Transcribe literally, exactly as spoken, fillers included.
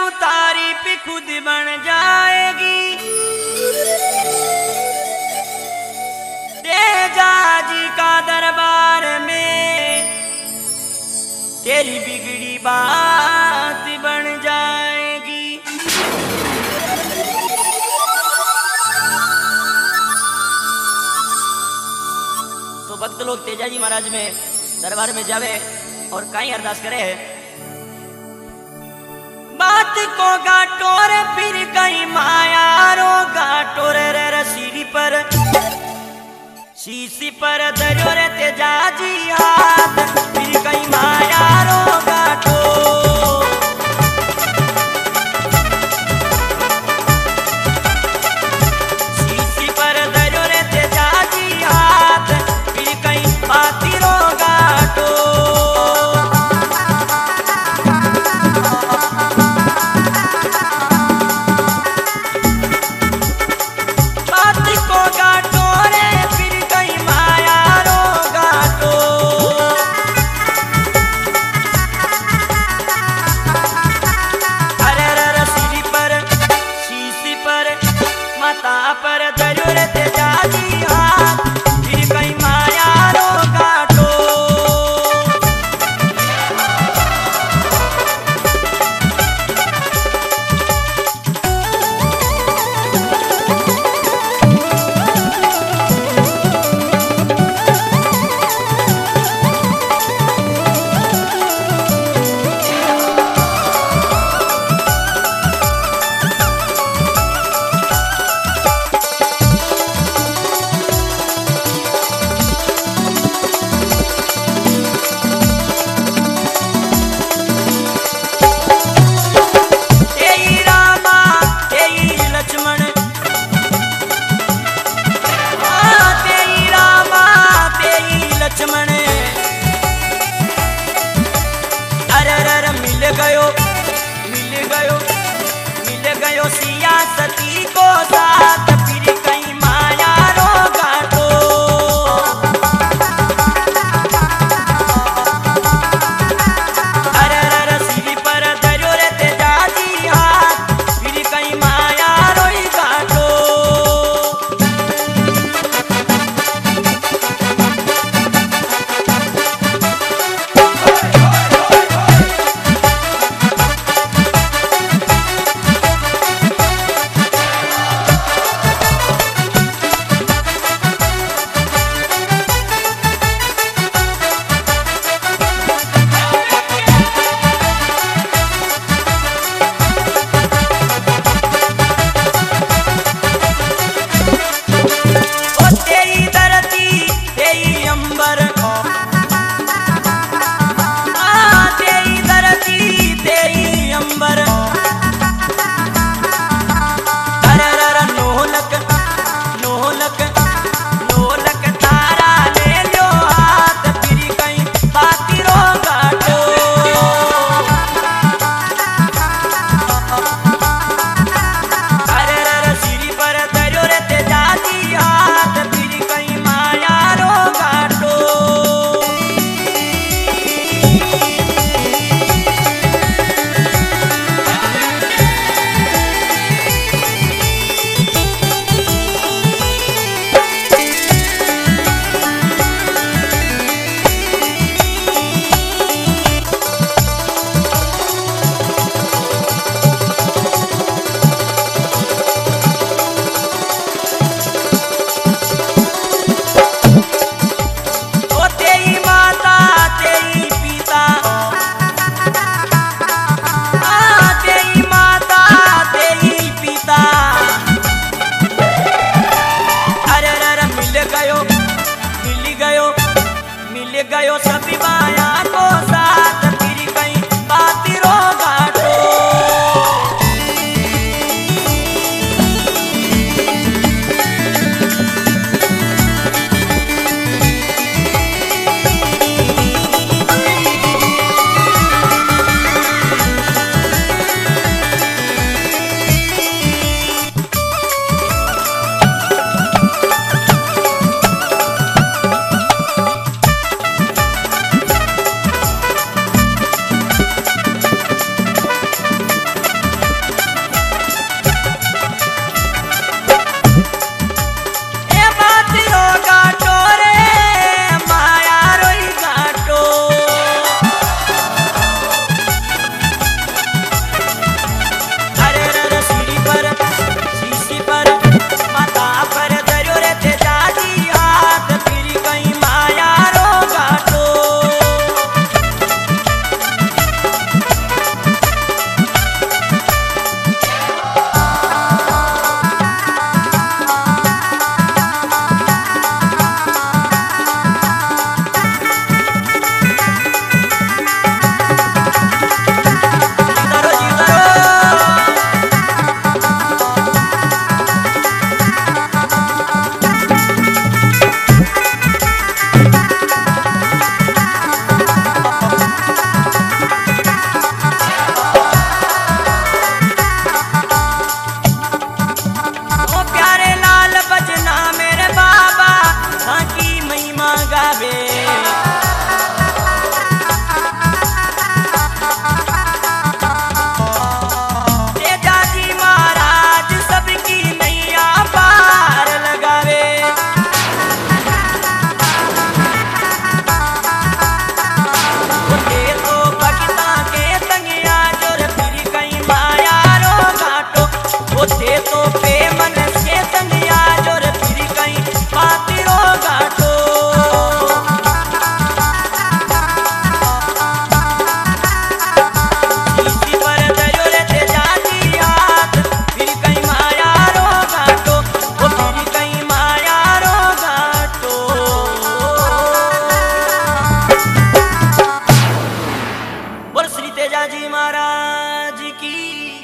करूं तारीफ खुद बन जाएगी। तेजा जी का दरबार में तेरी बिगड़ी बात बन जाएगी। तो भक्त लोग तेजा जी महाराज में दरबार में जावे और कहीं अरदास करे, बात को गाटोर फिर कहीं माया रो गाटोर रे रसीरी पर शीशी पर दरियो रे तेजा जी हाथ फिर कहीं माया रो गाटो। शीशी पर दरियो रे तेजा जी हाथ फिर कहीं पाती रो गाटो। बात को गाटो रे फिर कहीं माया रो गाटो। अरे रे सीढ़ी पर शीशी पर माता पर दरियो रे तेजा जी हाथ फिर कहीं माया रो गाटो। तेई रामा तेई लक्ष्मण हाँ तेई रामा तेई लक्ष्मण अरे रे मिल गयो मिल गयो मिल गयो सिया सती को साथ फिर कहीं माया रो गाटो। अरे रे सीढ़ी पर दरियो रे तेजा जी हाथ फिर कहीं माया रोई गाटो। ओ तेई धरती तेई अंबर हाँ तेई धरती तेई अंबर अरे रे नोलक नोलक नोलक तारा ले लो हाथ फिर कहीं पाती रो गाटो। अरे रे सीढ़ी पर दरियो रे तेजा जी हाथ फिर कहीं माया रो गाटो। ओ तेई माता तेई पिता हाँ तेई माता तेई पिता अरे रे मिल गयो मिल गयो मिल गयो सभी माया को साथ फिर कहीं पाती रो गाटो। जी महाराज की।